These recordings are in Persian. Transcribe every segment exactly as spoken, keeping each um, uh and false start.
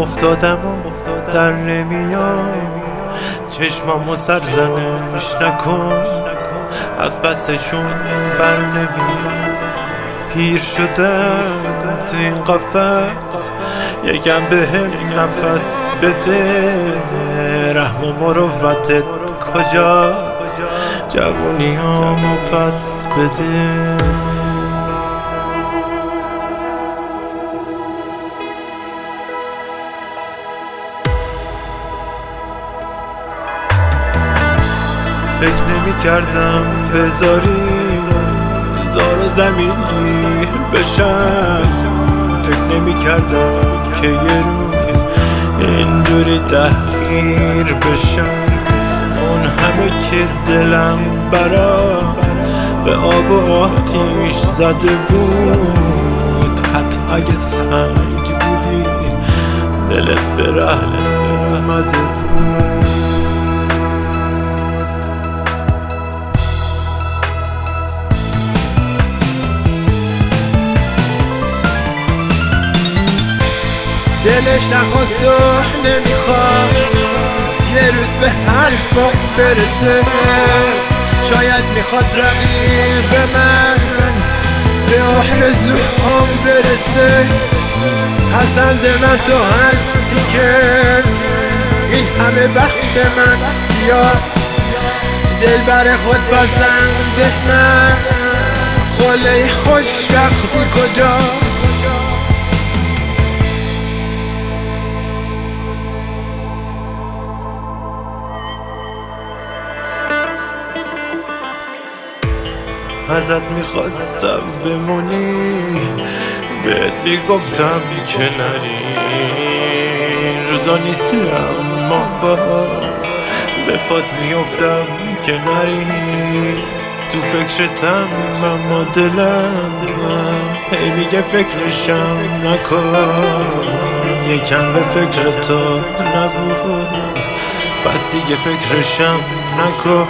افتادم و در نمیام، چشمامو سرزنش نکن، از بسشون بر نمیام. پیر شدم تو این قفس، یکم بهم نفس بده. رحم و مروتت کجاست؟ جوونیامو پس بده. فکر نمی کردم بذاری زار و زمینی بشم، فکر نمی کردم که یه روز اینجوری تحقیر بشم. اون همه که دلم برا به آب و آتیش زده بود، حتی اگه سنگ بودی دلت به رحم اومده بود. دلش نخواست و نمیخواد یه روز به حرفم برسه، شاید میخواد رقیب من به آرزوهام برسه. پسند من تو هستی که این همه بخت من سیاه، دل بر خود بازنده من، خله خوشبختی کجاست؟ ازت میخواستم بمونی، بهت میگفتم که نری. روزا نیستی اما باز به پات میافتم که نری. تو فکرتم اما دلم هی میگه فکرشم نکن. یکم به فکر تو نبود، پس دیگه فکرشم نکن.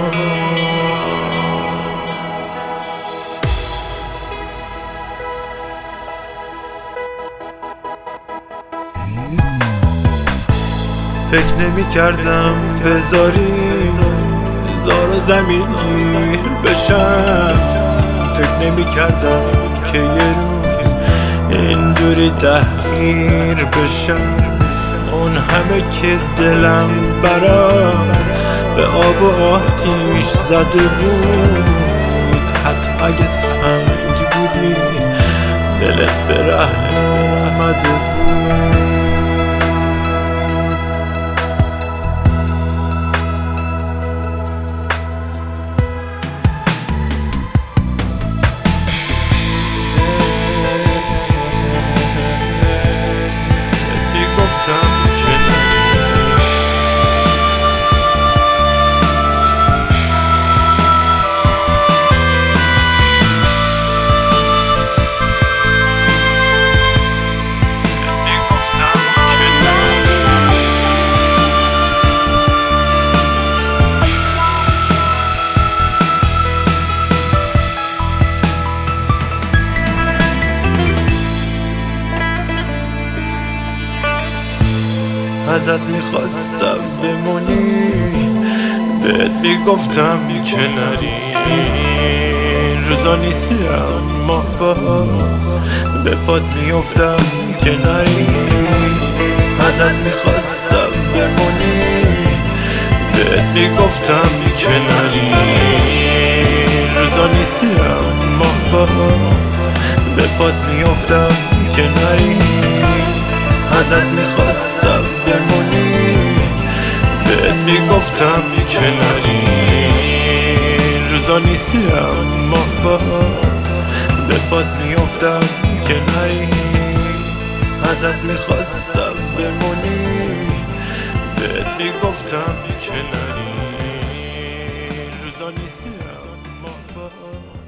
فکر نمی کردم بذاری زار و زمینی بشم، فکر نمی کردم که یه روز اینجوری تحقیر بشم. اون همه که دلم برا به آب و آتیش زده بود، حتی اگه سنگ بودی دلت به رحم اومده بود. ازت میخواستم بمونی، بهت میگفتم که نری. روزا نیستی اما باز به پات میافتم که نری. ازت میخواستم بمونی، بهت میگفتم که نری. روزا نیستی اما باز به پات میافتم که نری. ازت میخواستم بمونی، بهت میگفتم که نری. روزا نیستی اما باز به پات میافتم که نری. ازت میخواستم بمونی، بهت میگفتم که نری. روزا نیستی اما باز